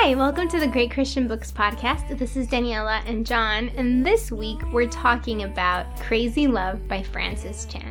Hi, welcome to the Great Christian Books podcast. This is Daniela and John, and this week we're talking about Crazy Love by Francis Chan.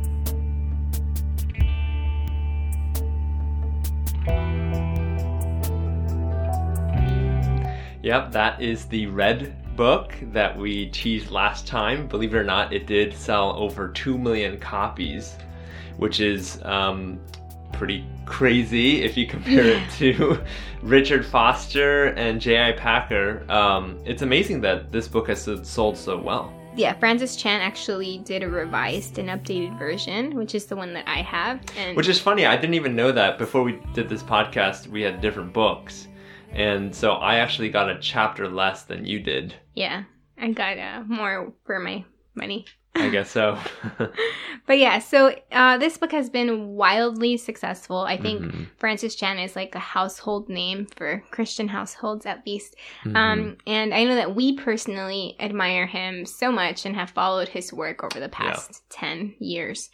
Yep, that is the red book that we teased last time. Believe it or not, it did sell over 2 million copies, which is pretty crazy if you compare it to Richard Foster and J.I. Packer. It's amazing that this book has sold so well. Yeah, Francis Chan actually did a revised and updated version, which is the one that I have. And which is funny, I didn't even know that. Before we did this podcast, we had different books. And so I actually got a chapter less than you did. Yeah, I got more for my money. I guess so. But yeah, so this book has been wildly successful. I think Francis Chan is like a household name for Christian households, at least. And I know that we personally admire him so much and have followed his work over the past 10 years.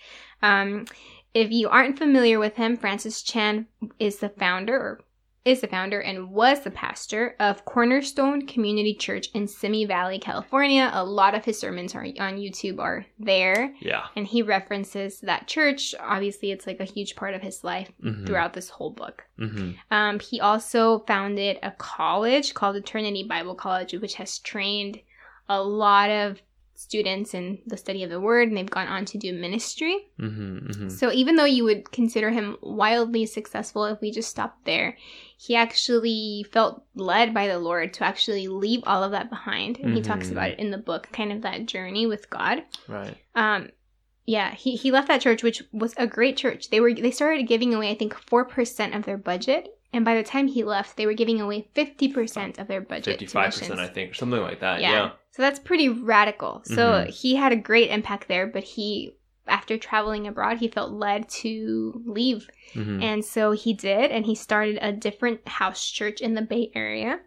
If you aren't familiar with him, Francis Chan is the founder and was the pastor of Cornerstone Community Church in Simi Valley, California. A lot of his sermons on YouTube are there. Yeah. And he references that church. Obviously, it's like a huge part of his life throughout this whole book. He also founded a college called Eternity Bible College, which has trained a lot of students in the study of the word, and they've gone on to do ministry. So even though you would consider him wildly successful, if we just stopped there, he actually felt led by the Lord to actually leave all of that behind. And he talks about it in the book, kind of that journey with God. Right. Yeah, he left that church, which was a great church. They started giving away, I think, 4% of their budget. And by the time he left, they were giving away 50% of their budget. 55%, I think, something like that. Yeah. So that's pretty radical. So he had a great impact there, but after traveling abroad, he felt led to leave. And so he did, and he started a different house church in the Bay Area.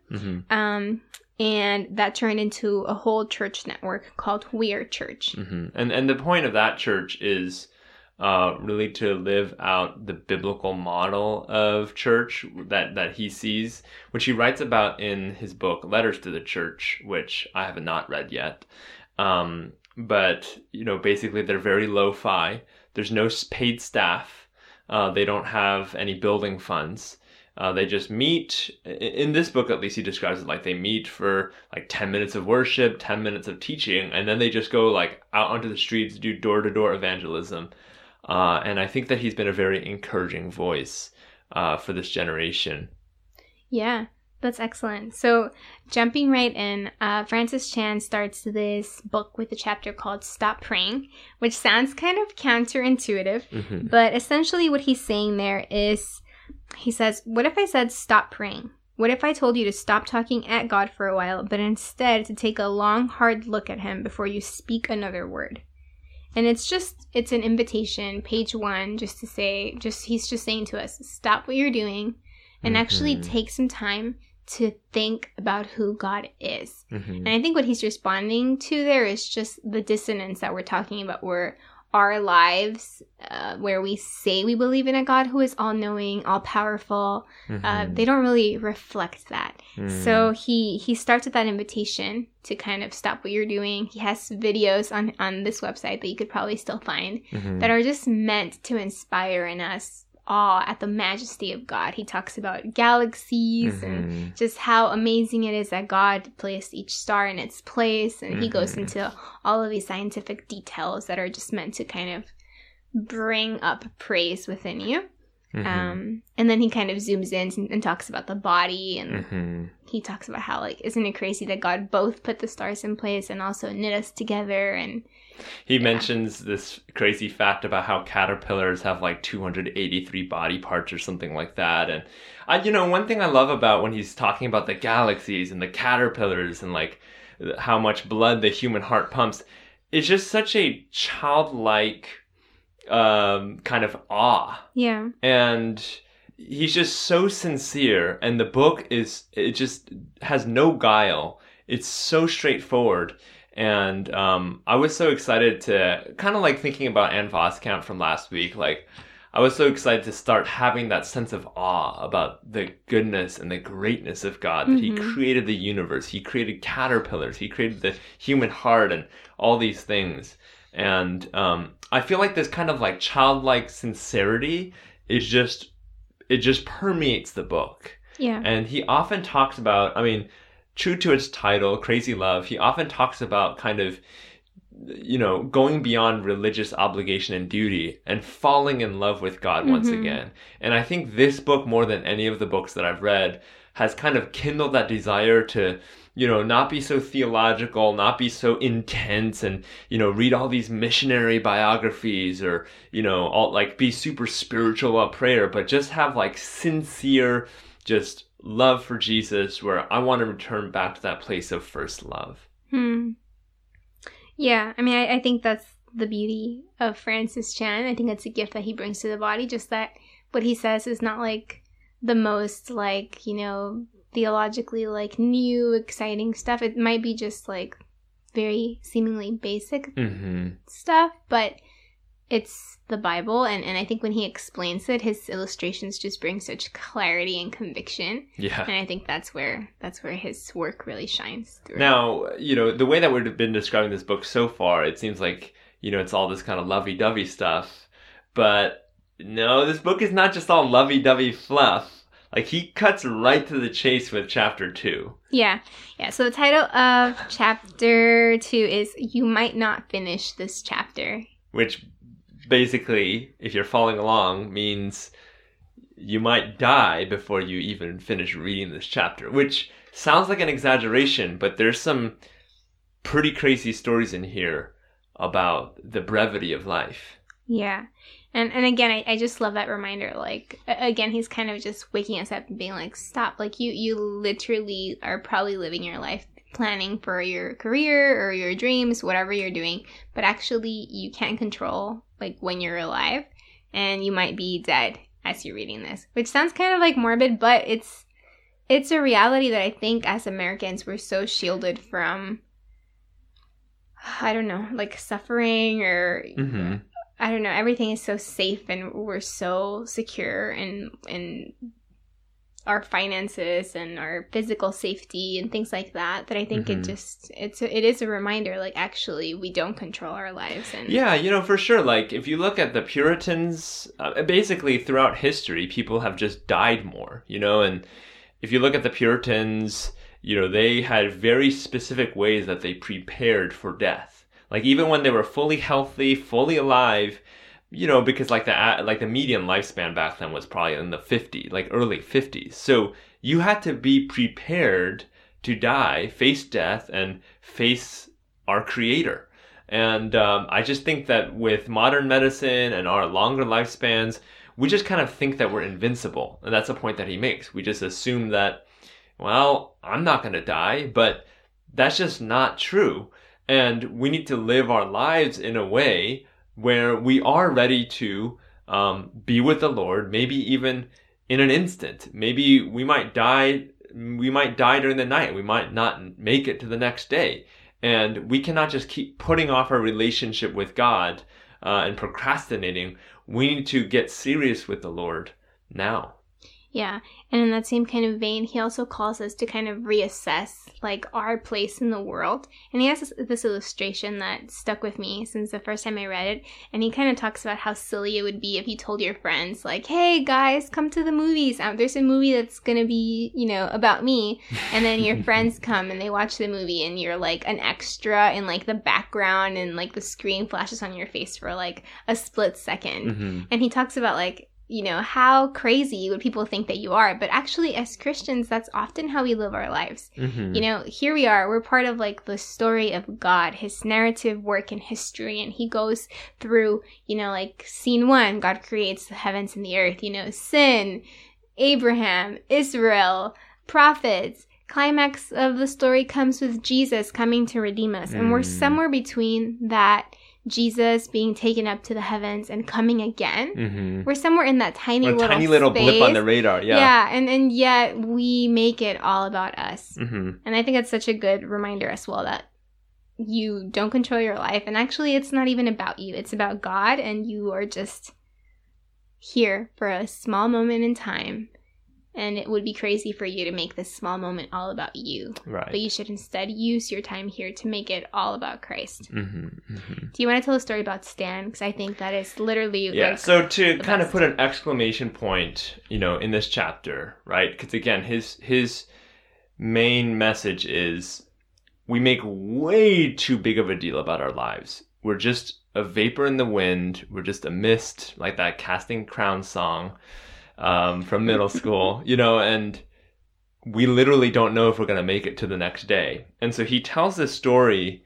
And that turned into a whole church network called We Are Church. And the point of that church is really to live out the biblical model of church that he sees, which he writes about in his book, Letters to the Church, which I have not read yet. But, basically they're very lo-fi. There's no paid staff. They don't have any building funds. They just meet. In this book, at least, he describes it like they meet for like 10 minutes of worship, 10 minutes of teaching, and then they just go like out onto the streets, do door-to-door evangelism. And I think that he's been a very encouraging voice for this generation. Yeah, that's excellent. So jumping right in, Francis Chan starts this book with a chapter called Stop Praying, which sounds kind of counterintuitive. But essentially what he's saying there is, he says, what if I said stop praying? What if I told you to stop talking at God for a while, but instead to take a long, hard look at him before you speak another word? And it's an invitation, page 1, just to say, he's just saying to us, stop what you're doing and actually take some time to think about who God is. And I think what he's responding to there is just the dissonance that we're talking about, where our lives, where we say we believe in a God who is all-knowing, all-powerful, they don't really reflect that. So he starts with that invitation to kind of stop what you're doing. He has videos on this website that you could probably still find that are just meant to inspire in us awe at the majesty of God. He talks about galaxies and just how amazing it is that God placed each star in its place. And he goes into all of these scientific details that are just meant to kind of bring up praise within you. And then he kind of zooms in and talks about the body, and he talks about how, like, isn't it crazy that God both put the stars in place and also knit us together? And he mentions this crazy fact about how caterpillars have like 283 body parts or something like that. And one thing I love about when he's talking about the galaxies and the caterpillars and like how much blood the human heart pumps, it's just such a childlike kind of awe. Yeah. And he's just so sincere, and the book it just has no guile. It's so straightforward. And I was so excited to kind of like thinking about Ann Voskamp from last week. Like, I was so excited to start having that sense of awe about the goodness and the greatness of God, that he created the universe, he created caterpillars, he created the human heart and all these things. And I feel like this kind of like childlike sincerity is just, it just permeates the book. Yeah. And he often talks about, I mean, true to its title, Crazy Love, he often talks about kind of, you know, going beyond religious obligation and duty and falling in love with God once again. And I think this book, more than any of the books that I've read, has kind of kindled that desire to, you know, not be so theological, not be so intense and, you know, read all these missionary biographies or, you know, all like be super spiritual about prayer, but just have like sincere, just love for Jesus, where I want to return back to that place of first love. Yeah, I mean, I think that's the beauty of Francis Chan. I think it's a gift that he brings to the body, just that what he says is not like the most like, you know, theologically like new, exciting stuff. It might be just like very seemingly basic stuff, but it's the Bible, and I think when he explains it, his illustrations just bring such clarity and conviction. Yeah. And I think that's where his work really shines through. Now, you know, the way that we've been describing this book so far, it seems like, you know, it's all this kind of lovey-dovey stuff. But no, this book is not just all lovey-dovey fluff. Like, he cuts right to the chase with chapter 2. Yeah. So the title of chapter 2 is You Might Not Finish This Chapter. Which basically, if you're following along, means you might die before you even finish reading this chapter, which sounds like an exaggeration, but there's some pretty crazy stories in here about the brevity of life. Yeah. And again, I just love that reminder. Like, again, he's kind of just waking us up and being like, stop. Like, you literally are probably living your life planning for your career or your dreams, whatever you're doing, but actually you can't control like when you're alive, and you might be dead as you're reading this, which sounds kind of like morbid, but it's a reality that I think as Americans we're so shielded from, I don't know, like suffering or I don't know, everything is so safe and we're so secure in our finances and our physical safety and things like that I think it is a reminder, like, actually we don't control our lives. And yeah, you know, for sure. Like, if you look at the Puritans, basically throughout history, people have just died more, you know, and if you look at the Puritans, you know, they had very specific ways that they prepared for death. Like, even when they were fully healthy, fully alive, you know, because like the median lifespan back then was probably in the 50s, like early 50s. So you had to be prepared to die, face death, and face our Creator. And I just think that with modern medicine and our longer lifespans, we just kind of think that we're invincible. And that's a point that he makes. We just assume that, well, I'm not going to die, but that's just not true. And we need to live our lives in a way where we are ready to be with the Lord, maybe even in an instant. Maybe we might die during the night. We might not make it to the next day. And we cannot just keep putting off our relationship with God and procrastinating. We need to get serious with the Lord now. Yeah, and in that same kind of vein, he also calls us to kind of reassess, like, our place in the world. And he has this illustration that stuck with me since the first time I read it. And he kind of talks about how silly it would be if you told your friends, like, hey, guys, come to the movies. There's a movie that's going to be, you know, about me. And then your friends come and they watch the movie and you're, like, an extra in, like, the background and, like, the screen flashes on your face for, like, a split second. And he talks about, like, you know, how crazy would people think that you are? But actually, as Christians, that's often how we live our lives. You know, here we are. We're part of, like, the story of God, his narrative work in history. And he goes through, you know, like, scene 1, God creates the heavens and the earth. You know, sin, Abraham, Israel, prophets. Climax of the story comes with Jesus coming to redeem us. And we're somewhere between that Jesus being taken up to the heavens and coming again. We're somewhere in that tiny little space. Blip on the radar. Yeah, and yet we make it all about us. And I think it's such a good reminder as well that you don't control your life, and actually it's not even about you. It's about God, and you are just here for a small moment in time, and it would be crazy for you to make this small moment all about you. Right. But you should instead use your time here to make it all about Christ. Mm-hmm, mm-hmm. Do you want to tell a story about Stan? Because I think that is literally so to kind of put an exclamation point, in this chapter, right? Because again, his main message is we make way too big of a deal about our lives. We're just a vapor in the wind. We're just a mist, like that Casting Crowns song from middle school, and we literally don't know if we're going to make it to the next day. And so he tells this story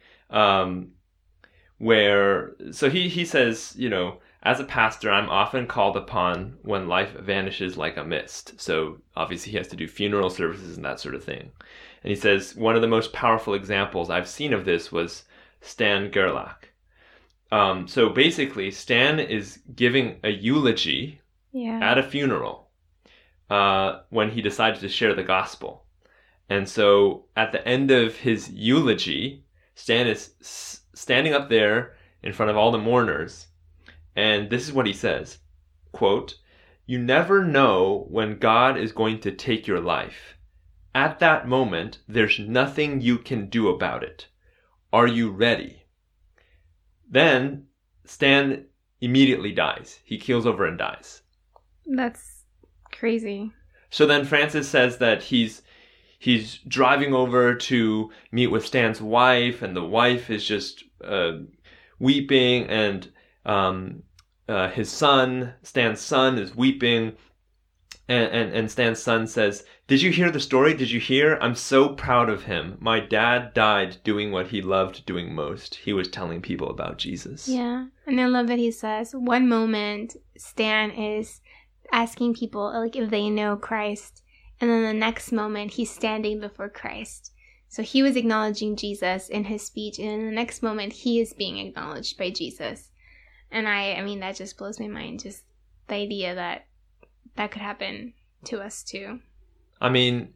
where he says, as a pastor, I'm often called upon when life vanishes like a mist. So obviously he has to do funeral services and that sort of thing. And he says, one of the most powerful examples I've seen of this was Stan Gerlach. So basically, Stan is giving a eulogy at a funeral when he decided to share the gospel. And so at the end of his eulogy, Stan is standing up there in front of all the mourners. And this is what he says, quote, "You never know when God is going to take your life. At that moment, there's nothing you can do about it. Are you ready?" Then Stan immediately dies. He keels over and dies. That's crazy. So then Francis says that he's driving over to meet with Stan's wife, and the wife is just weeping, and his son, Stan's son, is weeping, and Stan's son says, "Did you hear the story? Did you hear? I'm so proud of him. My dad died doing what he loved doing most. He was telling people about Jesus." Yeah, and I love that he says, one moment Stan is asking people like if they know Christ, and then the next moment he's standing before Christ. So he was acknowledging Jesus in his speech, and in the next moment he is being acknowledged by Jesus. And I mean, that just blows my mind, just the idea that could happen to us too. I mean,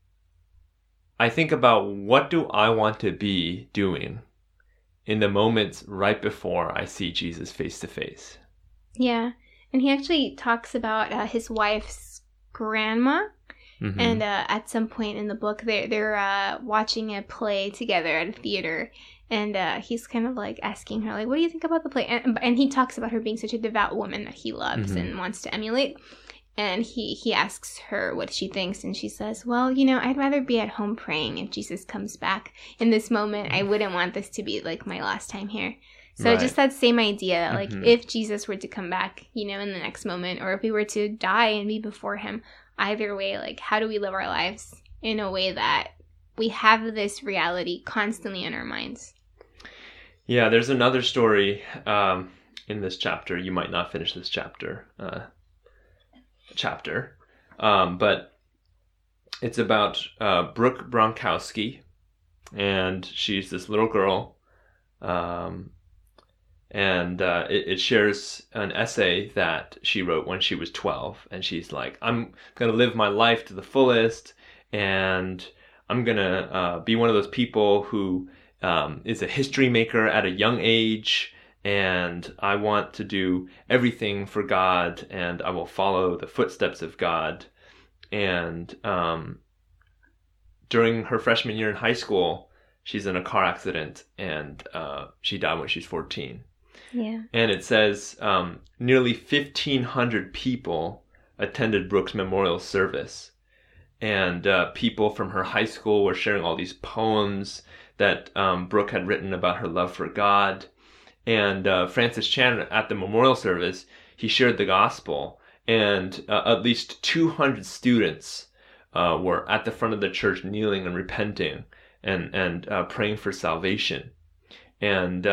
I think about what do I want to be doing in the moments right before I see Jesus face to face. Yeah, and he actually talks about his wife's grandma. Mm-hmm. And at some point in the book, they're watching a play together at a theater. And he's kind of like asking her, like, what do you think about the play? And he talks about her being such a devout woman that he loves mm-hmm. and wants to emulate. And he asks her what she thinks. And she says, well, I'd rather be at home praying if Jesus comes back. In this moment, I wouldn't want this to be like my last time here. So right. Just that same idea, like mm-hmm. if Jesus were to come back, in the next moment, or if we were to die and be before him, either way, like, how do we live our lives in a way that we have this reality constantly in our minds? Yeah, there's another story in this chapter. You might not finish this chapter, but it's about Brooke Bronkowski, and she's this little girl, and it shares an essay that she wrote when she was 12, and she's like, I'm going to live my life to the fullest, and I'm going to be one of those people who is a history maker at a young age, and I want to do everything for God, and I will follow the footsteps of God. And during her freshman year in high school, she's in a car accident, and she died when she's 14. Yeah. And it says nearly 1,500 people attended Brooke's memorial service. And people from her high school were sharing all these poems that Brooke had written about her love for God. And Francis Chan, at the memorial service, he shared the gospel. And at least 200 students were at the front of the church kneeling and repenting and praying for salvation. And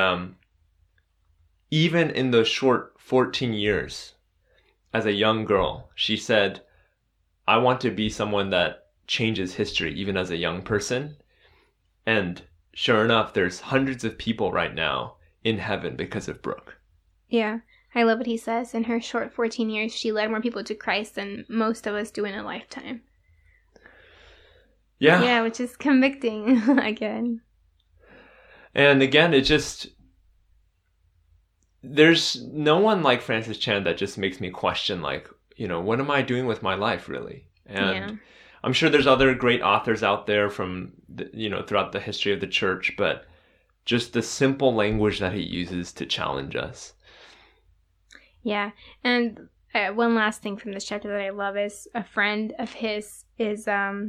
even in those short 14 years, as a young girl, she said, I want to be someone that changes history, even as a young person. And sure enough, there's hundreds of people right now in heaven because of Brooke. Yeah, I love what he says. In her short 14 years, she led more people to Christ than most of us do in a lifetime. Yeah. Yeah, which is convicting again. And again, it just... there's no one like Francis Chan that just makes me question, like, what am I doing with my life, really? And I'm sure there's other great authors out there from, throughout the history of the church, but just the simple language that he uses to challenge us. Yeah. And one last thing from this chapter that I love is a friend of his is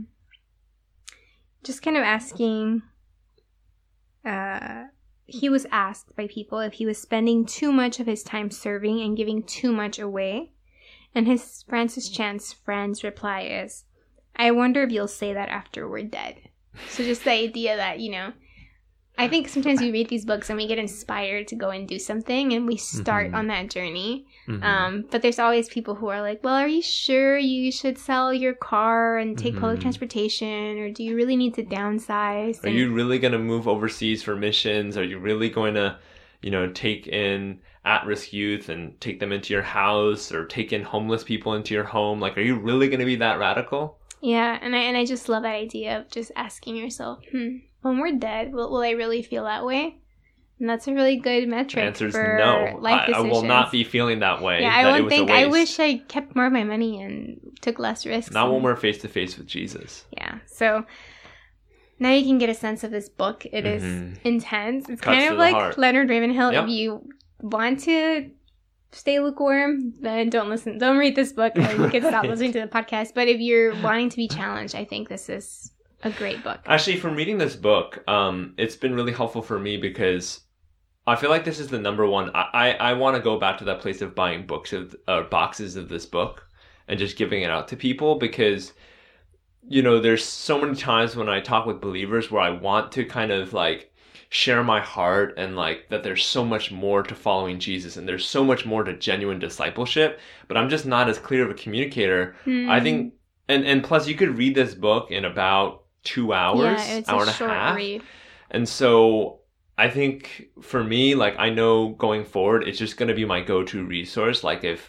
just kind of asking, he was asked by people if he was spending too much of his time serving and giving too much away. And his Francis Chan's friend's reply is, I wonder if you'll say that after we're dead. So just the idea that, I think sometimes we read these books and we get inspired to go and do something and we start on that journey. But there's always people who are like, well, are you sure you should sell your car and take public transportation? Or do you really need to downsize? Are you really going to move overseas for missions? Are you really going to, take in at-risk youth and take them into your house or take in homeless people into your home? Like, are you really going to be that radical? Yeah, and I just love that idea of just asking yourself, when we're dead, will I really feel that way? And that's a really good metric. The answer is for no. Life decisions. I will not be feeling that way. Yeah, I won't think. I wish I kept more of my money and took less risks. Not when we're face to face with Jesus. Yeah. So now you can get a sense of this book. It is intense. It's Cuts kind to of the like heart. Leonard Ravenhill. Yep. If you want to stay lukewarm, then don't read this book, or you can stop listening to the podcast. But if you're wanting to be challenged, I think this is a great book. Actually, from reading this book, it's been really helpful for me because I feel like this is the number one. I want to go back to that place of buying boxes of this book and just giving it out to people because, there's so many times when I talk with believers where I want to kind of like share my heart and like that there's so much more to following Jesus and there's so much more to genuine discipleship, but I'm just not as clear of a communicator. I think, and plus you could read this book in about 2 hours, hour and a half. Read. And so I think for me, like I know going forward, it's just going to be my go-to resource. Like if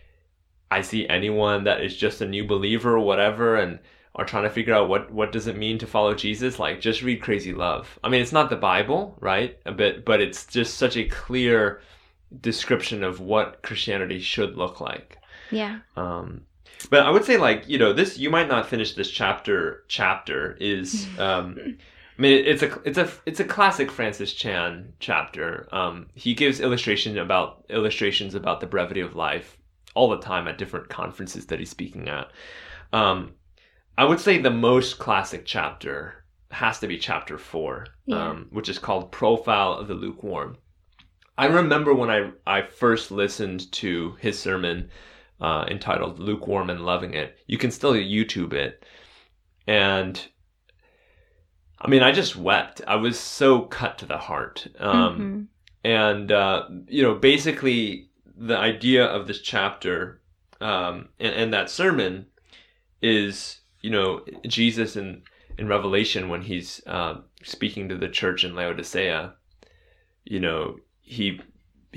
I see anyone that is just a new believer or whatever and are trying to figure out what does it mean to follow Jesus, like just read Crazy Love. I mean, it's not the Bible, right? But it's just such a clear description of what Christianity should look like. Yeah. But I would say like, this, you might not finish this chapter is, I mean, it's a classic Francis Chan chapter. He gives illustrations about the brevity of life all the time at different conferences that he's speaking at. I would say the most classic chapter has to be chapter 4, which is called Profile of the Lukewarm. I remember when I first listened to his sermon entitled Lukewarm and Loving It. You can still YouTube it. And I mean, I just wept. I was so cut to the heart. And, basically the idea of this chapter and that sermon is, Jesus in Revelation when he's speaking to the church in Laodicea, he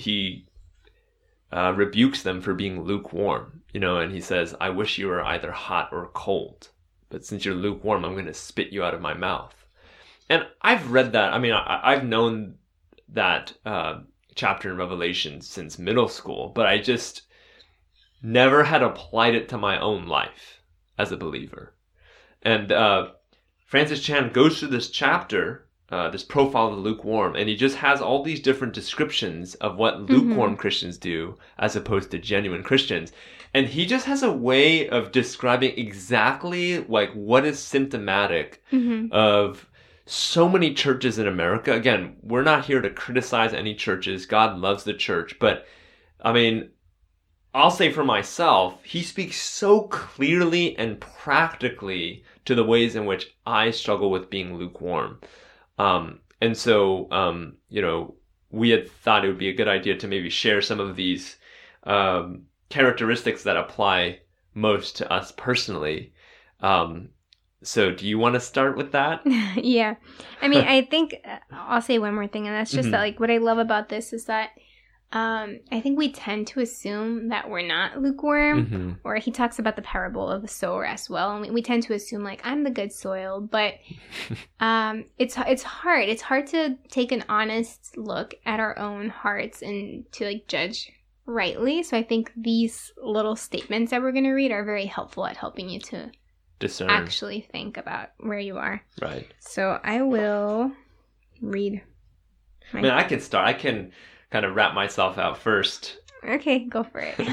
rebukes them for being lukewarm, and he says, I wish you were either hot or cold, but since you're lukewarm, I'm going to spit you out of my mouth. And I've read that. I mean, I've known that chapter in Revelation since middle school, but I just never had applied it to my own life as a believer. And Francis Chan goes through this chapter, this profile of the lukewarm, and he just has all these different descriptions of what lukewarm Christians do as opposed to genuine Christians. And he just has a way of describing exactly like what is symptomatic of so many churches in America. Again, we're not here to criticize any churches. God loves the church. But I mean, I'll say for myself, he speaks so clearly and practically to the ways in which I struggle with being lukewarm. And so, we had thought it would be a good idea to maybe share some of these characteristics that apply most to us personally. So do you want to start with that? Yeah. I mean, I think I'll say one more thing, and that's just that, like, what I love about this is that I think we tend to assume that we're not lukewarm, Mm-hmm. or he talks about the parable of the sower as well. And we tend to assume like I'm the good soil, but it's hard. It's hard to take an honest look at our own hearts and to like judge rightly. So I think these little statements that we're going to read are very helpful at helping you to Discern. actually think about where you are. Right. So I will read. I mean, I can start. I can kind of wrap myself out first. Okay, go for it.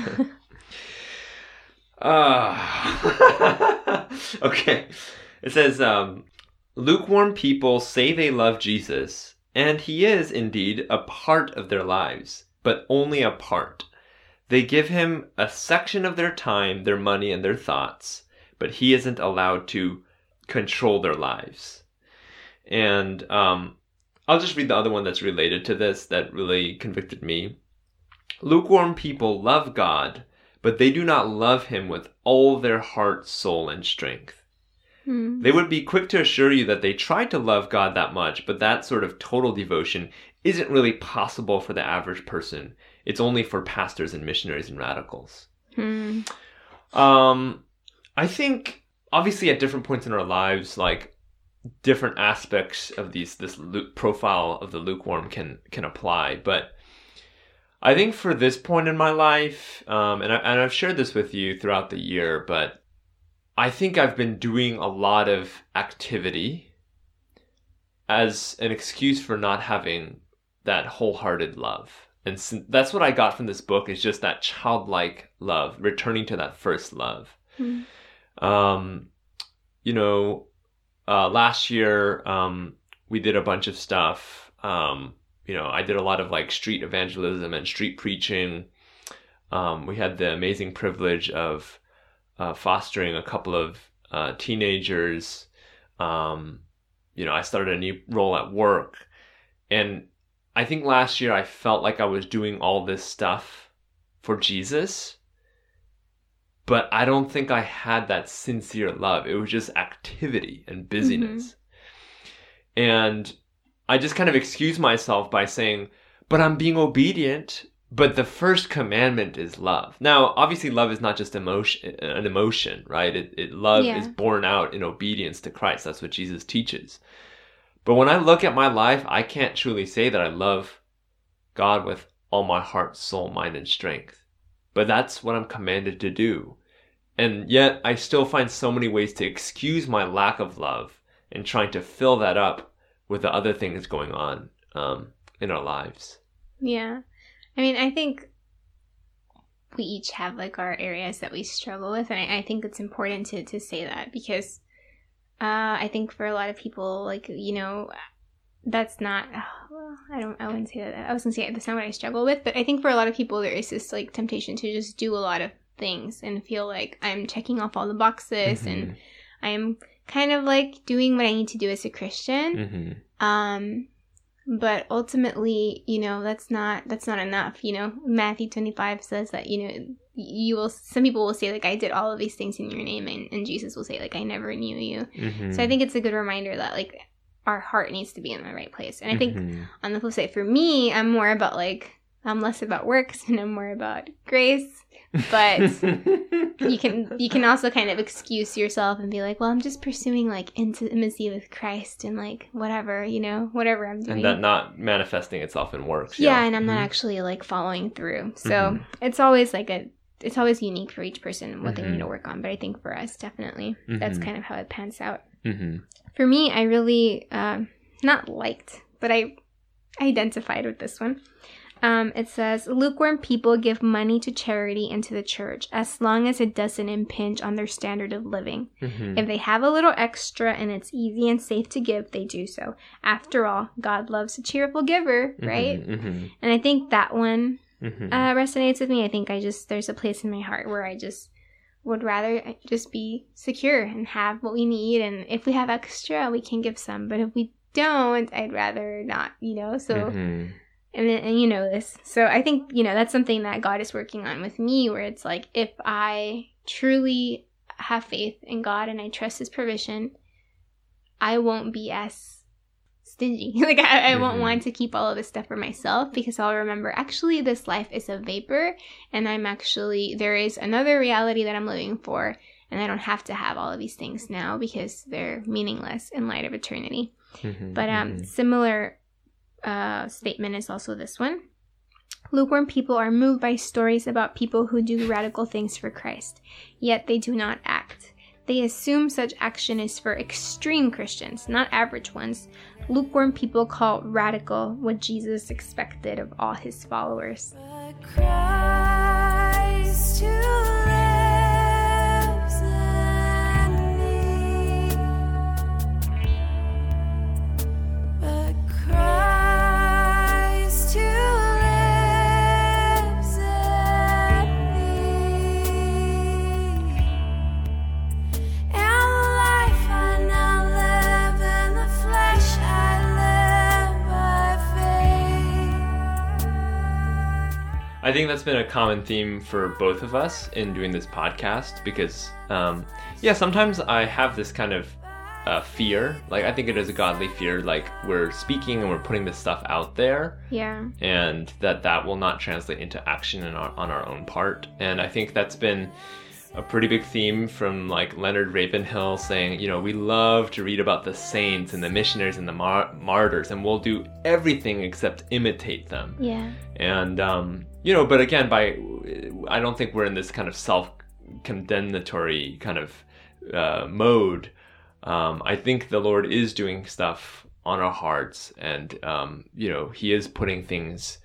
Okay. It says, lukewarm people say they love Jesus, and he is indeed a part of their lives, but only a part. They give him a section of their time, their money, and their thoughts, but he isn't allowed to control their lives. And I'll just read the other one that's related to this that really convicted me. Lukewarm people love God, but they do not love him with all their heart, soul, and strength. They would be quick to assure you that they tried to love God that much, but that sort of total devotion isn't really possible for the average person. It's only for pastors and missionaries and radicals. I think, obviously, at different points in our lives, like, different aspects of this profile of the lukewarm can apply. But I think for this point in my life, and I've shared this with you throughout the year, but I think I've been doing a lot of activity as an excuse for not having that wholehearted love. And that's what I got from this book, is just that childlike love, returning to that first love. Last year, we did a bunch of stuff. I did a lot of like street evangelism and street preaching. We had the amazing privilege of fostering a couple of teenagers. I started a new role at work. And I think last year I felt like I was doing all this stuff for Jesus, but I don't think I had that sincere love. It was just activity and busyness. And I just kind of excused myself by saying, but I'm being obedient, but the first commandment is love. Now, obviously love is not just an emotion, right? Love is born out in obedience to Christ. That's what Jesus teaches. But when I look at my life, I can't truly say that I love God with all my heart, soul, mind, and strength. But that's what I'm commanded to do. And yet I still find so many ways to excuse my lack of love and trying to fill that up with the other things going on in our lives. Yeah. I mean, I think we each have like our areas that we struggle with. And I think it's important to say that, because I think for a lot of people, like, that's not, I wouldn't say that. I was going to say that's not what I struggle with. But I think for a lot of people, there is this like temptation to just do a lot of things and feel like I'm checking off all the boxes and I'm kind of like doing what I need to do as a Christian. But ultimately, that's not enough. Matthew 25 says that, some people will say like, I did all of these things in your name, and Jesus will say like, I never knew you. So I think it's a good reminder that like our heart needs to be in the right place. And I think on the flip side, for me, I'm less about works and I'm more about grace. But you can also kind of excuse yourself and be like, well, I'm just pursuing like intimacy with Christ and like whatever I'm doing. And that not manifesting itself in works. Yeah, and I'm not actually like following through. So it's always it's always unique for each person and what they need to work on. But I think for us, definitely, that's kind of how it pans out. For me, I really not liked, but I identified with this one. It says, lukewarm people give money to charity and to the church as long as it doesn't impinge on their standard of living. If they have a little extra and it's easy and safe to give, they do so. After all, God loves a cheerful giver, right? And I think that one resonates with me. I think there's a place in my heart where I just would rather just be secure and have what we need. And if we have extra, we can give some. But if we don't, I'd rather not, so... And you know this. So I think, that's something that God is working on with me, where it's like, if I truly have faith in God and I trust his provision, I won't be as stingy. Like I won't want to keep all of this stuff for myself, because I'll remember, actually, this life is a vapor, and there is another reality that I'm living for, and I don't have to have all of these things now because they're meaningless in light of eternity. But similar statement is also this one. Lukewarm people are moved by stories about people who do radical things for Christ, yet they do not act. They assume such action is for extreme Christians, not average ones. Lukewarm people call radical what Jesus expected of all his followers. But Christ who lives in me. But Christ who lives in me. And the life I now live in the flesh, I live by faith. I think that's been a common theme for both of us in doing this podcast because, sometimes I have this kind of fear. Like, I think it is a godly fear. Like, we're speaking and we're putting this stuff out there. Yeah. And that will not translate into action on our own part. And I think that's been a pretty big theme from like Leonard Ravenhill saying, we love to read about the saints and the missionaries and the martyrs, and we'll do everything except imitate them. Yeah. And, but again, I don't think we're in this kind of self-condemnatory kind of mode. I think the Lord is doing stuff on our hearts, and, he is putting things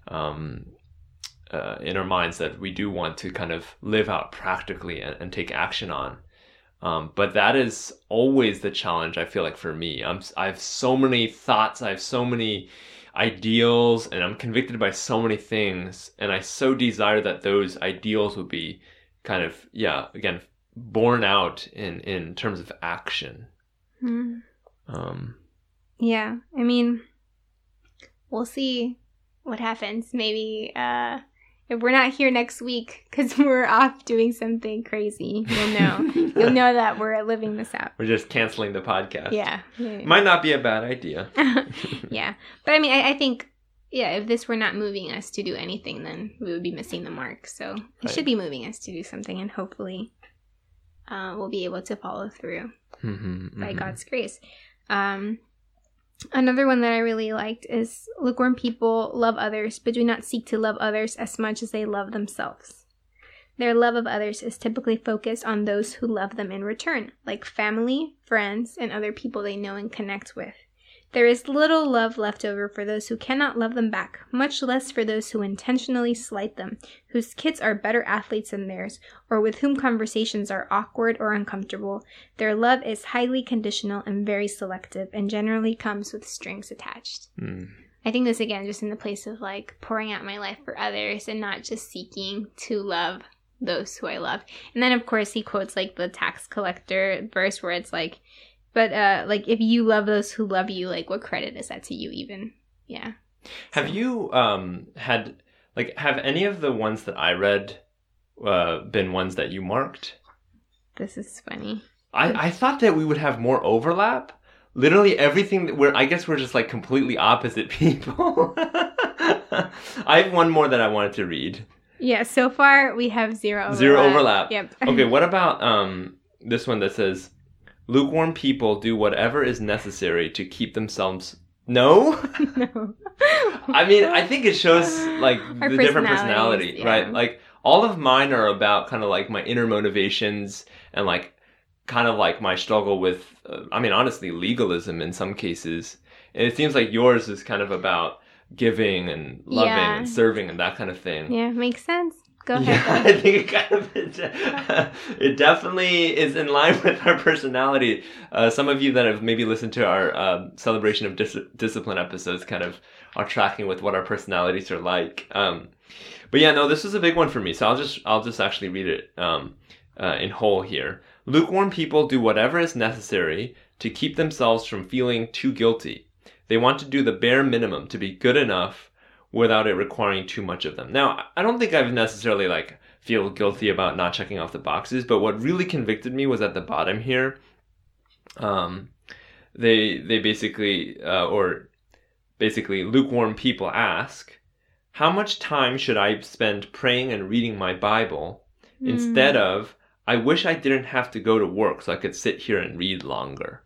in our minds that we do want to kind of live out practically and take action on. But that is always the challenge, I feel like, for me. I have so many thoughts, I have so many ideals, and I'm convicted by so many things, and I so desire that those ideals would be kind of, again, born out in terms of action. Yeah, I mean, we'll see what happens. Maybe if we're not here next week because we're off doing something crazy, you'll know that we're living this out. We're just canceling the podcast. Yeah. Might not be a bad idea. Yeah. But I mean, I think, if this were not moving us to do anything, then we would be missing the mark. So it should be moving us to do something, and hopefully we'll be able to follow through by God's grace. Another one that I really liked is lukewarm people love others, but do not seek to love others as much as they love themselves. Their love of others is typically focused on those who love them in return, like family, friends, and other people they know and connect with. There is little love left over for those who cannot love them back, much less for those who intentionally slight them, whose kids are better athletes than theirs, or with whom conversations are awkward or uncomfortable. Their love is highly conditional and very selective, and generally comes with strings attached. I think this, again, just in the place of like pouring out my life for others and not just seeking to love those who I love. And then, of course, he quotes like the tax collector verse where it's like, but like, if you love those who love you, like, what credit is that to you even? Yeah. Have you have any of the ones that I read been ones that you marked? This is funny. I thought that we would have more overlap. Literally everything I guess we're just like completely opposite people. I have one more that I wanted to read. Yeah, so far we have zero overlap. Zero overlap. Yep. Okay, what about this one that says, lukewarm people do whatever is necessary to keep themselves... No? No. I mean, I think it shows, like, Our the different personality, yeah. right? Like, all of mine are about kind of, like, my inner motivations and, like, kind of, like, my struggle with, honestly, legalism in some cases. And it seems like yours is kind of about giving and loving and serving and that kind of thing. Yeah, makes sense. Go ahead. Yeah, I think it definitely is in line with our personality. Some of you that have maybe listened to our celebration of discipline episodes kind of are tracking with what our personalities are like. But yeah, no, this is a big one for me. So I'll just actually read it in whole here. Lukewarm people do whatever is necessary to keep themselves from feeling too guilty. They want to do the bare minimum to be good enough without it requiring too much of them. Now, I don't think I've necessarily feel guilty about not checking off the boxes, but what really convicted me was at the bottom here. they basically lukewarm people ask, how much time should I spend praying and reading my Bible instead of, I wish I didn't have to go to work so I could sit here and read longer.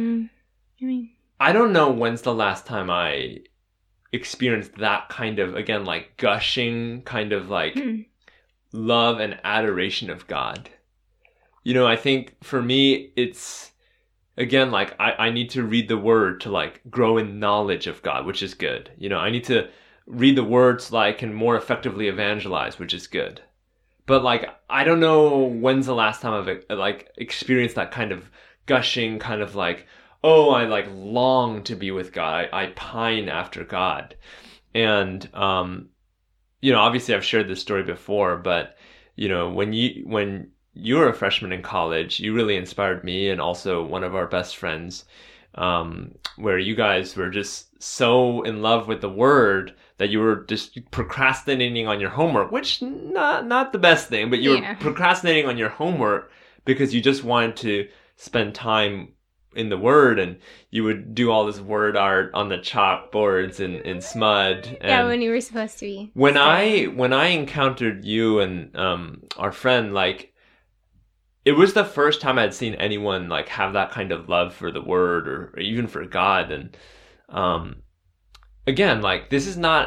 I don't know when's the last time I experienced that kind of, again, like gushing kind of like love and adoration of God. You know, I think for me, it's, again, like I need to read the word to like grow in knowledge of God, which is good. You know, I need to read the word so that I can more effectively evangelize, which is good. But like, I don't know when's the last time I've like experienced that kind of gushing, kind of like, oh, I like long to be with God. I pine after God. And, you know, obviously I've shared this story before, but you know, when you were a freshman in college, you really inspired me and also one of our best friends, where you guys were just so in love with the word that you were just procrastinating on your homework, which not the best thing, but you were procrastinating on your homework because you just wanted to spend time in the word, and you would do all this word art on the chalkboards in SMUD. And when you were supposed to be. When I encountered you and our friend, like, it was the first time I'd seen anyone like have that kind of love for the word or even for God. And again, like this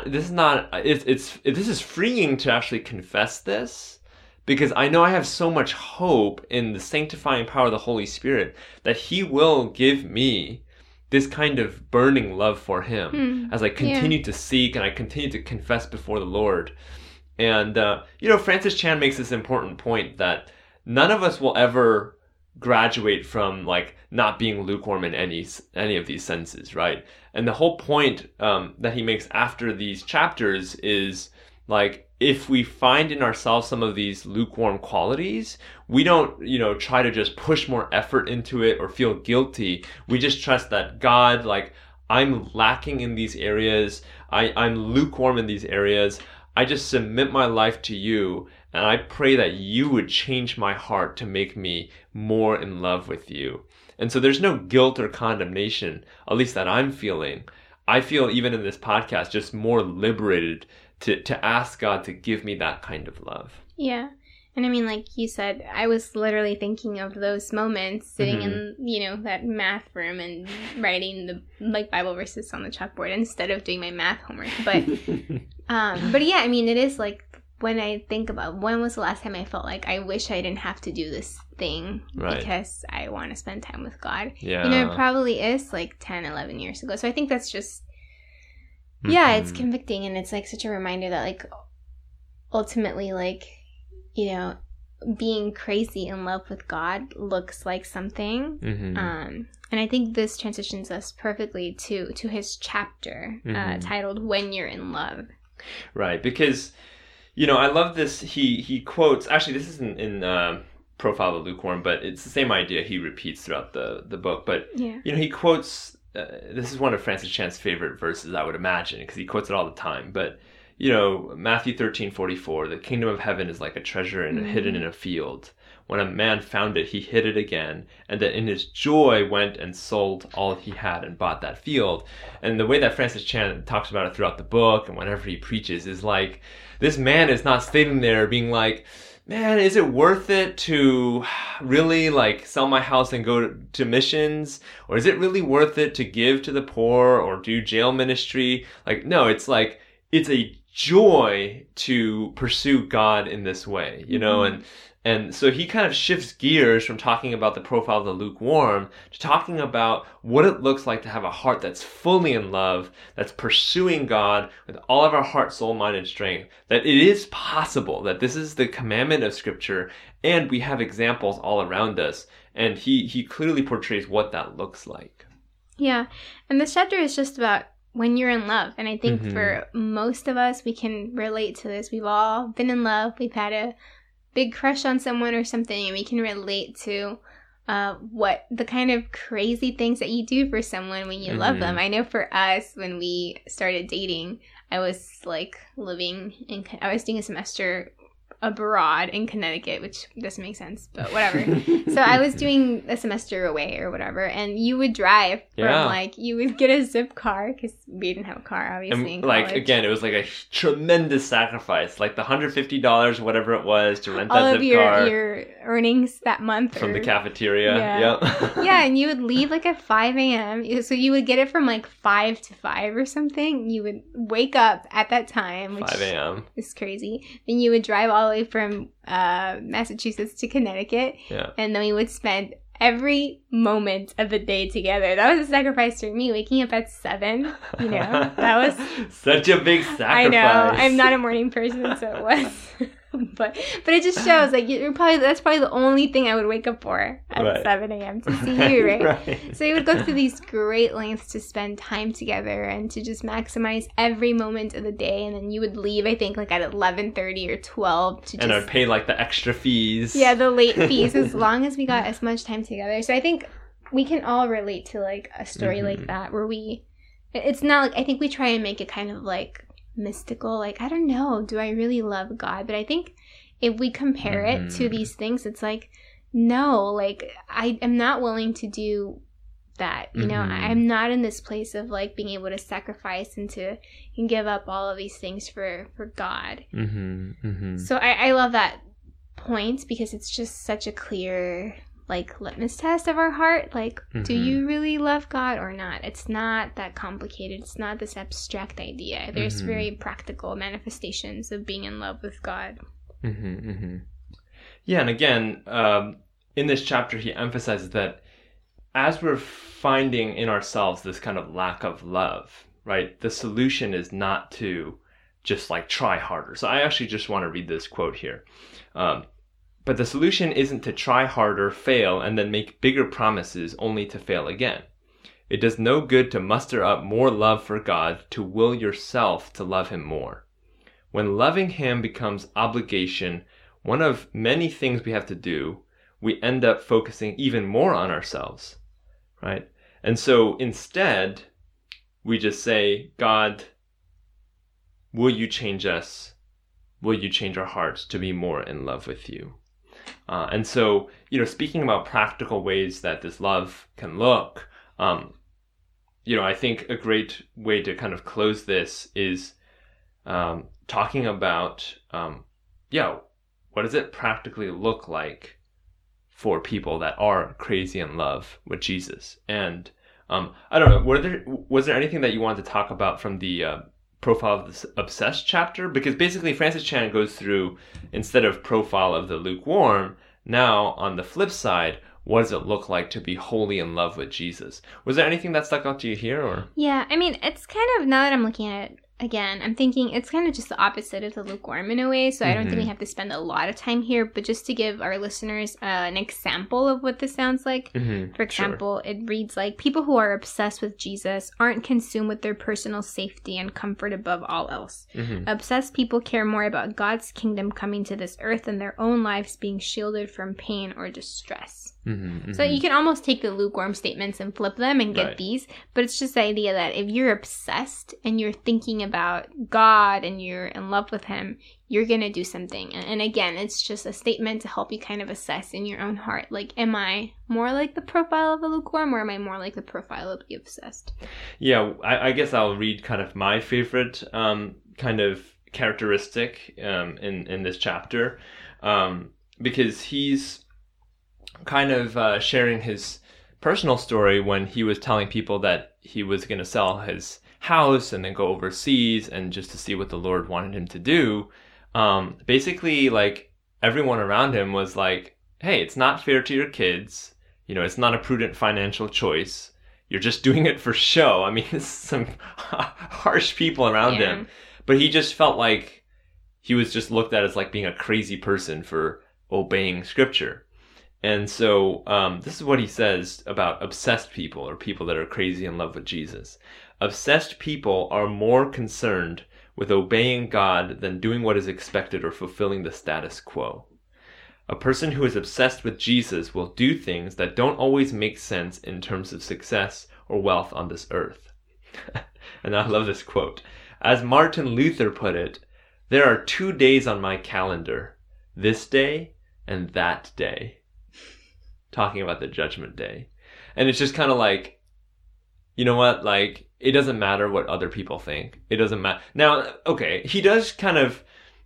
is freeing to actually confess this, because I know I have so much hope in the sanctifying power of the Holy Spirit that He will give me this kind of burning love for Him as I continue to seek and I continue to confess before the Lord. And you know, Francis Chan makes this important point that none of us will ever graduate from like not being lukewarm in any of these senses, right? And the whole point that he makes after these chapters is like, if we find in ourselves some of these lukewarm qualities, we don't, you know, try to just push more effort into it or feel guilty. We just trust that God, like, I'm lacking in these areas. I'm lukewarm in these areas. I just submit my life to you, and I pray that you would change my heart to make me more in love with you. And so there's no guilt or condemnation, at least that I'm feeling. I feel even in this podcast just more liberated to ask God to give me that kind of love. Yeah. And I mean, like you said, I was literally thinking of those moments sitting in, you know, that math room and writing the like Bible verses on the chalkboard instead of doing my math homework. But yeah, I mean, it is like when I think about when was the last time I felt like I wish I didn't have to do this thing because I want to spend time with God. Yeah. You know, it probably is like 10, 11 years ago. So I think that's just, it's convicting, and it's like such a reminder that like ultimately, like, you know, being crazy in love with God looks like something. And I think this transitions us perfectly to his chapter titled "When You're in Love." Right, because, you know, I love this. He quotes, actually this isn't in Profile of the Lukewarm, but it's the same idea he repeats throughout the book. But, you know, he quotes, this is one of Francis Chan's favorite verses, I would imagine, because he quotes it all the time. But, you know, Matthew 13:44, the kingdom of heaven is like a treasure hidden in a field. When a man found it, he hid it again, and then in his joy went and sold all he had and bought that field. And the way that Francis Chan talks about it throughout the book and whenever he preaches is like, this man is not sitting there being like, man, is it worth it to really like sell my house and go to missions? Or is it really worth it to give to the poor or do jail ministry? Like, no, it's like, it's a joy to pursue God in this way, you know? And so he kind of shifts gears from talking about the profile of the lukewarm to talking about what it looks like to have a heart that's fully in love, that's pursuing God with all of our heart, soul, mind, and strength. That it is possible, that this is the commandment of Scripture, and we have examples all around us. And he clearly portrays what that looks like. Yeah. And this chapter is just about when you're in love. And I think for most of us, we can relate to this. We've all been in love. We've had a big crush on someone or something, and we can relate to what the kind of crazy things that you do for someone when you love them. I know for us, when we started dating, I was like I was doing a semester abroad in Connecticut, which doesn't make sense, but whatever. So I was doing a semester away or whatever, and you would drive from like, you would get a zip car because we didn't have a car, obviously. And in like, college. again, it was like a tremendous sacrifice, like the $150, whatever it was, to rent all that of zip car your earnings that month from or, the cafeteria. Yeah. Yep. yeah, and you would leave like at 5 a.m. So you would get it from like 5 to 5 or something. You would wake up at that time, which 5 a.m. is crazy. Then you would drive all the way from Massachusetts to Connecticut. Yeah. And then we would spend every moment of the day together. That was a sacrifice for me, waking up at 7, you know. That was such a big sacrifice. I know. I'm not a morning person, so it was. but it just shows like that's probably the only thing I would wake up for at 7 a.m. to see you, right? Right. So you would go through these great lengths to spend time together and to just maximize every moment of the day, and then you would leave, I think, like at 11:30 or 12 to and I'd pay like the extra fees. Yeah, the late fees, as long as we got as much time together. So I think we can all relate to like a story like that where it's not like, I think we try and make it kind of like mystical, like, I don't know, do I really love God? But I think if we compare it to these things, it's like, no, like I am not willing to do that, you know. I'm not in this place of like being able to sacrifice and give up all of these things for God. So I love that point because it's just such a clear like litmus test of our heart, like do you really love God or not? It's not that complicated. It's not this abstract idea. There's very practical manifestations of being in love with God. Yeah, and again, in this chapter he emphasizes that as we're finding in ourselves this kind of lack of love, right, the solution is not to just like try harder. So I actually just want to read this quote here. But the solution isn't to try harder, fail, and then make bigger promises only to fail again. It does no good to muster up more love for God to will yourself to love him more. When loving him becomes obligation, one of many things we have to do, we end up focusing even more on ourselves, right? And so instead, we just say, God, will you change us? Will you change our hearts to be more in love with you? And so, you know, speaking about practical ways that this love can look, you know, I think a great way to kind of close this is talking about, what does it practically look like for people that are crazy in love with Jesus? And I don't know, was there anything that you wanted to talk about from the profile of the obsessed chapter? Because basically Francis Chan goes through, instead of profile of the lukewarm, now on the flip side, what does it look like to be wholly in love with Jesus? Was there anything that stuck out to you here, or? Yeah, I mean, it's kind of, now that I'm looking at it again, I'm thinking it's kind of just the opposite of the lukewarm in a way, so I don't think we have to spend a lot of time here, but just to give our listeners an example of what this sounds like. For example, it reads like, people who are obsessed with Jesus aren't consumed with their personal safety and comfort above all else. Obsessed people care more about God's kingdom coming to this earth than their own lives being shielded from pain or distress. So you can almost take the lukewarm statements and flip them and get these, but it's just the idea that if you're obsessed and you're thinking about God and you're in love with him, you're going to do something. And again, it's just a statement to help you kind of assess in your own heart, like, am I more like the profile of the lukewarm, or am I more like the profile of the obsessed? Yeah, I guess I'll read kind of my favorite kind of characteristic in this chapter, because he's kind of sharing his personal story when he was telling people that he was going to sell his house and then go overseas and just to see what the Lord wanted him to do. Basically, like, everyone around him was like, hey, it's not fair to your kids. You know, it's not a prudent financial choice. You're just doing it for show. I mean, there's some harsh people around him. But he just felt like he was just looked at as like being a crazy person for obeying scripture. And so this is what he says about obsessed people, or people that are crazy in love with Jesus. Obsessed people are more concerned with obeying God than doing what is expected or fulfilling the status quo. A person who is obsessed with Jesus will do things that don't always make sense in terms of success or wealth on this earth. And I love this quote. As Martin Luther put it, there are 2 days on my calendar, this day and that day. Talking about the judgment day. And it's just kind of like, you know what? Like, it doesn't matter what other people think. It doesn't matter. Now, okay, he does kind of,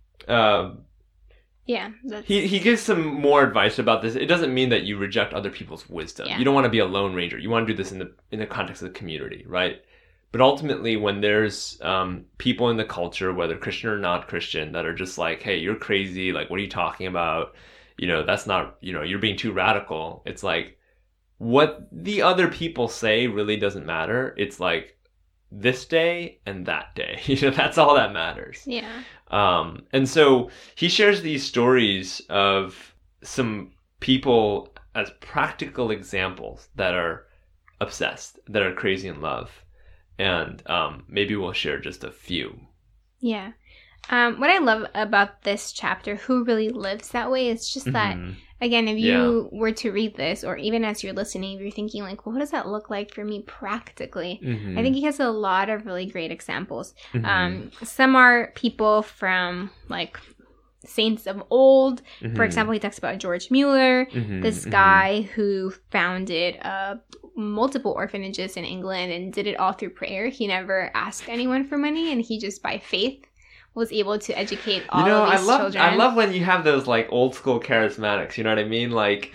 he gives some more advice about this. It doesn't mean that you reject other people's wisdom. Yeah. You don't want to be a lone ranger. You want to do this in the context of the community, right? But ultimately, when there's people in the culture, whether Christian or not Christian, that are just like, hey, you're crazy. Like, what are you talking about? You know, that's not, you know, you're being too radical. It's like, what the other people say really doesn't matter. It's like this day and that day. You know, that's all that matters. Yeah. And so he shares these stories of some people as practical examples that are obsessed, that are crazy in love. And maybe we'll share just a few. Yeah. What I love about this chapter, who really lives that way, is just that, again, if you were to read this, or even as you're listening, if you're thinking like, well, what does that look like for me practically? I think he has a lot of really great examples. Some are people from like saints of old. For example, he talks about George Mueller, this guy who founded multiple orphanages in England and did it all through prayer. He never asked anyone for money, and he just by faith was able to educate all of these children. I love when you have those like old school charismatics, you know what I mean? Like,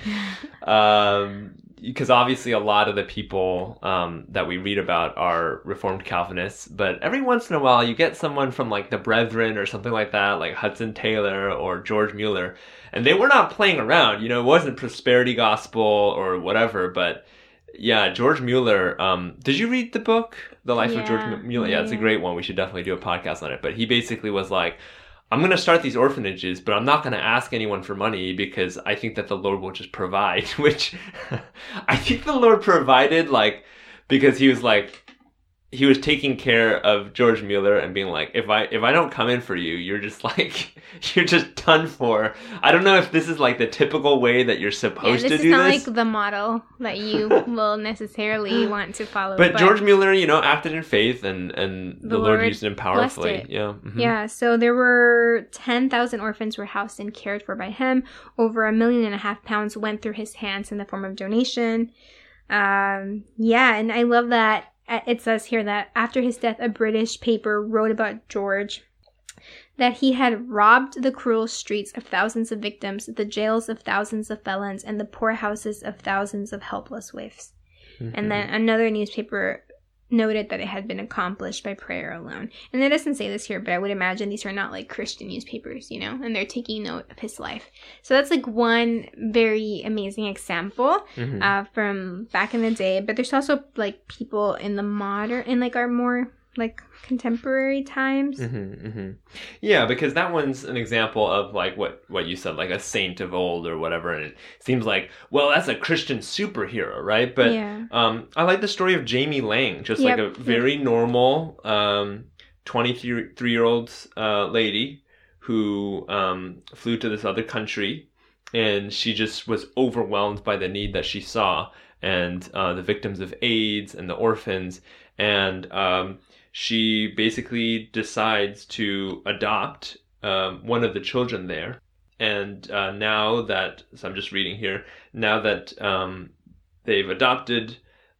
because obviously a lot of the people that we read about are Reformed Calvinists, but every once in a while you get someone from like the Brethren or something like that, like Hudson Taylor or George Mueller, and they were not playing around, you know, it wasn't prosperity gospel or whatever, but yeah, George Mueller, did you read the book, The Life of George Mueller? Yeah, it's a great one. We should definitely do a podcast on it. But he basically was like, I'm going to start these orphanages, but I'm not going to ask anyone for money because I think that the Lord will just provide, which I think the Lord provided, like, because he was like, he was taking care of George Mueller and being like, if I don't come in for you, you're just like, you're just done for. I don't know if this is like the typical way that you're supposed to do this. This is not like the model that you will necessarily want to follow. But George Mueller, you know, acted in faith and the Lord used him powerfully. Yeah. Yeah. So there were 10,000 orphans were housed and cared for by him. Over £1.5 million went through his hands in the form of donation. And I love that. It says here that after his death, a British paper wrote about George that he had robbed the cruel streets of thousands of victims, the jails of thousands of felons, and the poorhouses of thousands of helpless waifs. And then another newspaper noted that it had been accomplished by prayer alone. And it doesn't say this here, but I would imagine these are not like Christian newspapers, you know, and they're taking note of his life. So that's like one very amazing example from back in the day. But there's also like people in like our more like contemporary times. Yeah, because that one's an example of like what you said, like a saint of old or whatever, and it seems like, well, that's a Christian superhero, right? But I like the story of Jamie Lang, just like a very normal 23-year-old lady who flew to this other country, and she just was overwhelmed by the need that she saw, and the victims of AIDS and the orphans, and she basically decides to adopt one of the children there. And now that, so I'm just reading here, now that they've adopted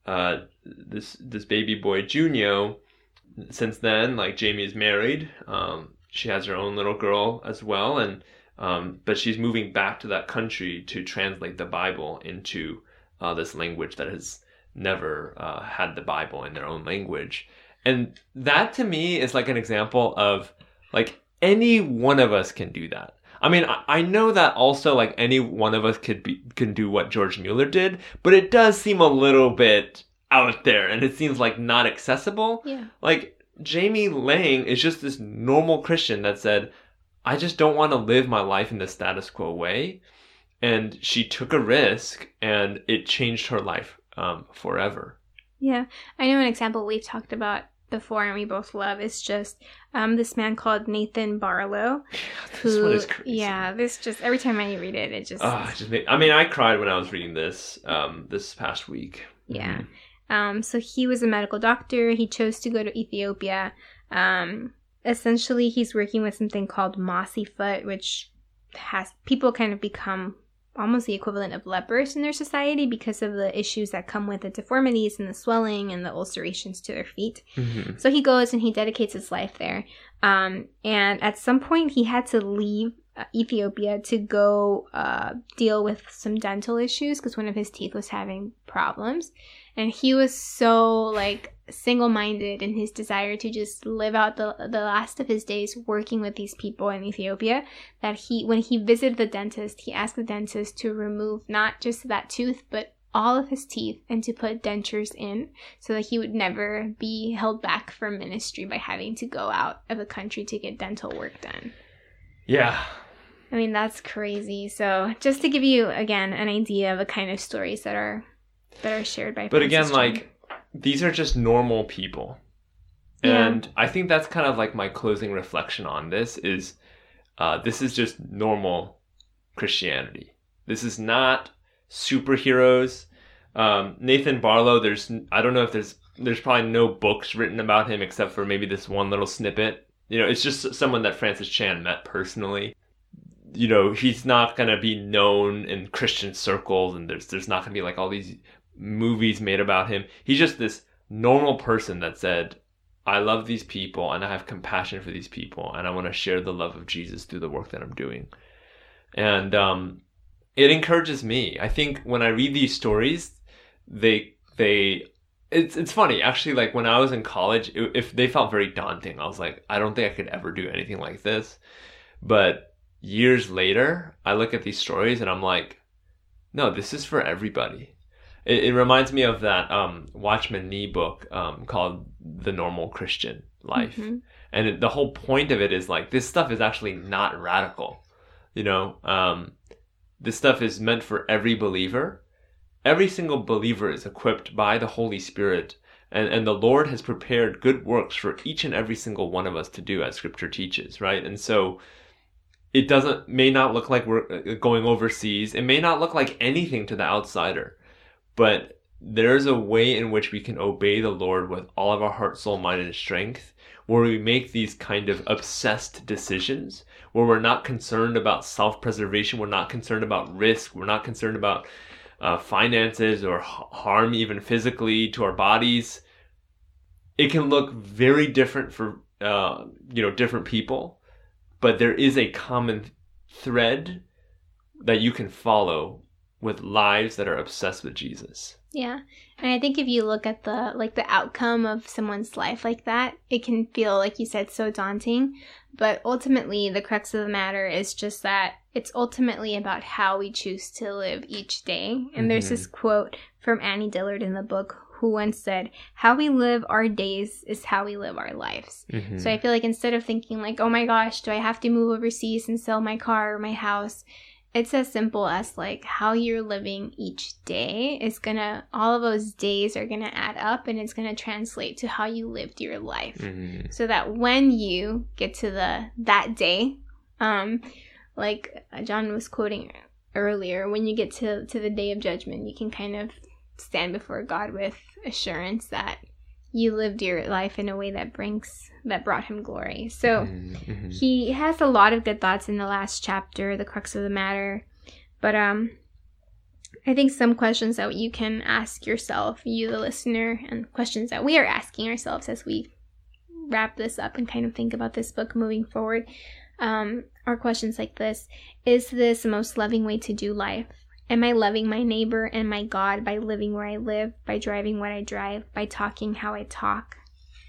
this baby boy, Junio, since then, like, Jamie is married. She has her own little girl as well, and but she's moving back to that country to translate the Bible into this language that has never had the Bible in their own language. And that to me is like an example of like any one of us can do that. I mean, I know that also like any one of us can do what George Mueller did, but it does seem a little bit out there and it seems like not accessible. Yeah. Like Jamie Lang is just this normal Christian that said, I just don't want to live my life in the status quo way. And she took a risk and it changed her life forever. Yeah. I know an example we've talked about before and we both love is just this man called Nathan Barlow. This one is crazy. Yeah, this just, every time I read it, it just... I cried when I was reading this this past week. Yeah. So he was a medical doctor. He chose to go to Ethiopia. Essentially, he's working with something called Mossy Foot, which people kind of become almost the equivalent of lepers in their society because of the issues that come with the deformities and the swelling and the ulcerations to their feet. Mm-hmm. So he goes and he dedicates his life there. And at some point he had to leave Ethiopia to go deal with some dental issues because one of his teeth was having problems. And he was so like single-minded in his desire to just live out the last of his days working with these people in Ethiopia that when he visited the dentist, he asked the dentist to remove not just that tooth but all of his teeth and to put dentures in so that he would never be held back from ministry by having to go out of the country to get dental work done. Yeah. I mean, that's crazy. So just to give you, again, an idea of the kind of stories that are shared by But Francis again, Chan. like, these are just normal people. And I think that's kind of like my closing reflection on this is just normal Christianity. This is not superheroes. Nathan Barlow, I don't know if there's probably no books written about him except for maybe this one little snippet. You know, it's just someone that Francis Chan met personally. You know, he's not going to be known in Christian circles, and there's not going to be like all these movies made about him. He's just this normal person that said, I love these people and I have compassion for these people and I want to share the love of Jesus through the work that I'm doing. And it encourages me. I think when I read these stories, it's funny actually. Like when I was in college, if they felt very daunting, I was like, I don't think I could ever do anything like this. But years later, I look at these stories and I'm like, no, this is for everybody. It reminds me of that Watchman Nee book called The Normal Christian Life. Mm-hmm. And the whole point of it is like, this stuff is actually not radical. You know, this stuff is meant for every believer. Every single believer is equipped by the Holy Spirit. And the Lord has prepared good works for each and every single one of us to do, as Scripture teaches, right? And so it may not look like we're going overseas. It may not look like anything to the outsider. But there's a way in which we can obey the Lord with all of our heart, soul, mind, and strength, where we make these kind of obsessed decisions, where we're not concerned about self-preservation, we're not concerned about risk, we're not concerned about finances or harm even physically to our bodies. It can look very different for different people, but there is a common thread that you can follow with lives that are obsessed with Jesus. Yeah. And I think if you look at the outcome of someone's life like that, it can feel, like you said, so daunting. But ultimately, the crux of the matter is just that it's ultimately about how we choose to live each day. And there's this quote from Annie Dillard in the book who once said, how we live our days is how we live our lives. Mm-hmm. So I feel like instead of thinking like, oh my gosh, do I have to move overseas and sell my car or my house? It's as simple as like how you're living each day is all of those days are gonna add up and it's gonna translate to how you lived your life. Mm-hmm. So that when you get to that day, like John was quoting earlier, when you get to the day of judgment, you can kind of stand before God with assurance that you lived your life in a way that brought him glory. So he has a lot of good thoughts in the last chapter, the crux of the matter. But I think some questions that you can ask yourself, you the listener, and questions that we are asking ourselves as we wrap this up and kind of think about this book moving forward, are questions like this. Is this the most loving way to do life? Am I loving my neighbor and my God by living where I live, by driving what I drive, by talking how I talk?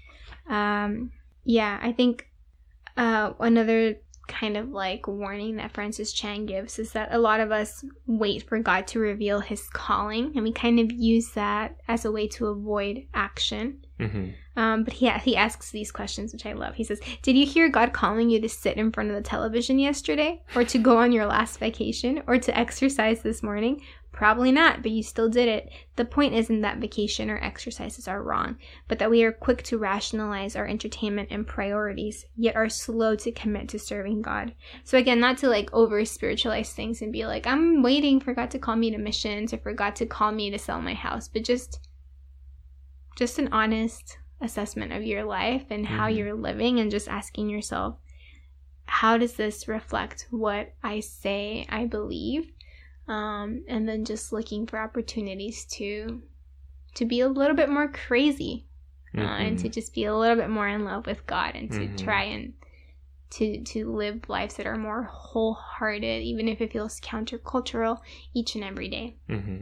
I think another kind of like warning that Francis Chan gives is that a lot of us wait for God to reveal his calling, and we kind of use that as a way to avoid action. Mm-hmm. But he asks these questions, which I love. He says, did you hear God calling you to sit in front of the television yesterday, or to go on your last vacation, or to exercise this morning? Probably not, but you still did it. The point isn't that vacation or exercises are wrong, but that we are quick to rationalize our entertainment and priorities, yet are slow to commit to serving God. So again, not to like over spiritualize things and be like, I'm waiting for God to call me to missions or for God to call me to sell my house, but just an honest assessment of your life and how you're living, and just asking yourself, how does this reflect what I say I believe? And then just looking for opportunities to be a little bit more crazy, and to just be a little bit more in love with God, and to try and to live lives that are more wholehearted, even if it feels countercultural, each and every day.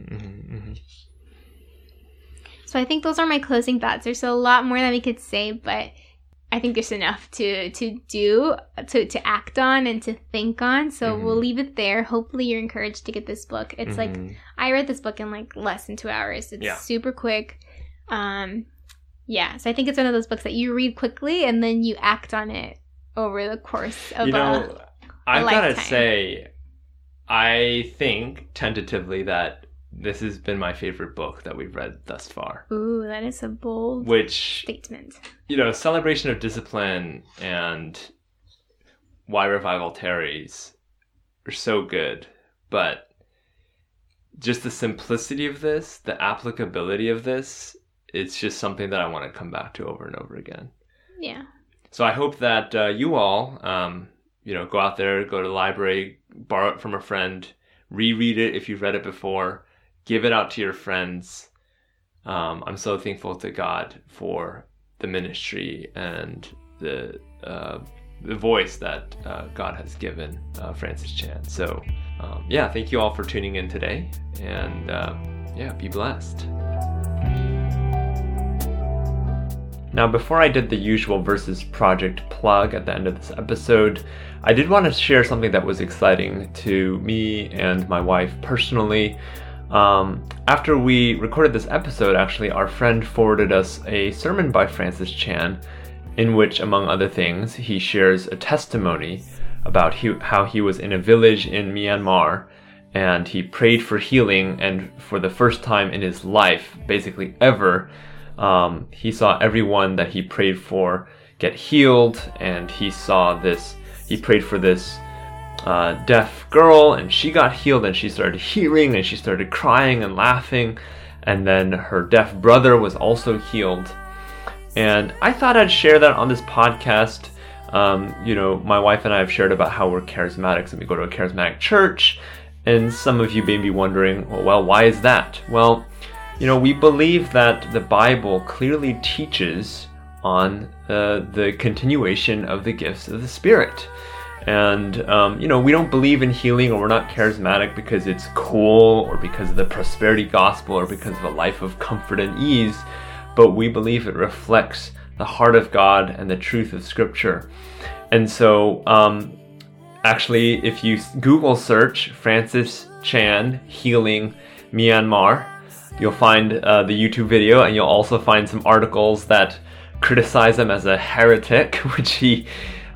So I think those are my closing thoughts. There's a lot more that we could say, but I think there's enough to act on and to think on. So we'll leave it there. Hopefully you're encouraged to get this book. It's like, I read this book in like less than 2 hours. It's super quick. So I think it's one of those books that you read quickly and then you act on it over the course of I've got to say, I think tentatively that this has been my favorite book that we've read thus far. Ooh, that is a bold statement. Celebration of Discipline and Why Revival Tarries are so good, but just the simplicity of this, the applicability of this, it's just something that I want to come back to over and over again. Yeah. So I hope that you all, go out there, go to the library, borrow it from a friend, reread it if you've read it before, give it out to your friends. I'm so thankful to God for the ministry and the voice that God has given Francis Chan. So, thank you all for tuning in today, and be blessed. Now, before I did the usual Versus Project plug at the end of this episode, I did want to share something that was exciting to me and my wife personally. After we recorded this episode, actually, our friend forwarded us a sermon by Francis Chan, in which, among other things, he shares a testimony about how he was in a village in Myanmar, and he prayed for healing, and for the first time in his life, basically ever, he saw everyone that he prayed for get healed, and he prayed for this deaf girl, and she got healed, and she started hearing, and she started crying and laughing, and then her deaf brother was also healed. And I thought I'd share that on this podcast. My wife and I have shared about how we're charismatics and we go to a charismatic church, and some of you may be wondering, well, why is that? Well, we believe that the Bible clearly teaches on the continuation of the gifts of the Spirit. And, we don't believe in healing, or we're not charismatic because it's cool, or because of the prosperity gospel, or because of a life of comfort and ease, but we believe it reflects the heart of God and the truth of Scripture. And so, actually, if you Google search Francis Chan healing Myanmar, you'll find the YouTube video, and you'll also find some articles that criticize him as a heretic, which he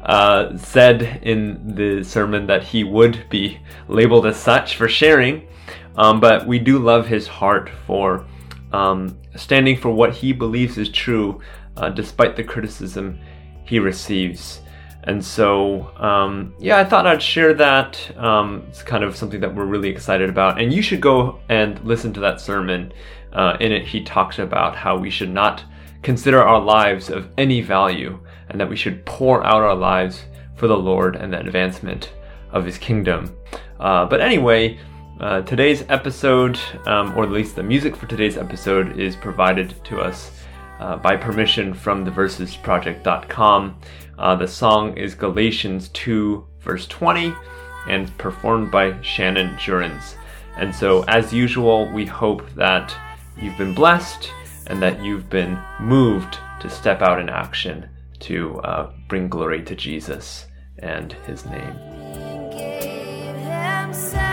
said in the sermon that he would be labeled as such for sharing. But we do love his heart for standing for what he believes is true, despite the criticism he receives. And so, I thought I'd share that. It's kind of something that we're really excited about. And you should go and listen to that sermon. In it, he talks about how we should not consider our lives of any value, and that we should pour out our lives for the Lord and the advancement of His kingdom. But anyway, today's episode, or at least the music for today's episode, is provided to us by permission from theversusproject.com. The song is Galatians 2, verse 20, and performed by Shannon Jurens. And so, as usual, we hope that you've been blessed and that you've been moved to step out in action to bring glory to Jesus and His name. Gave himself.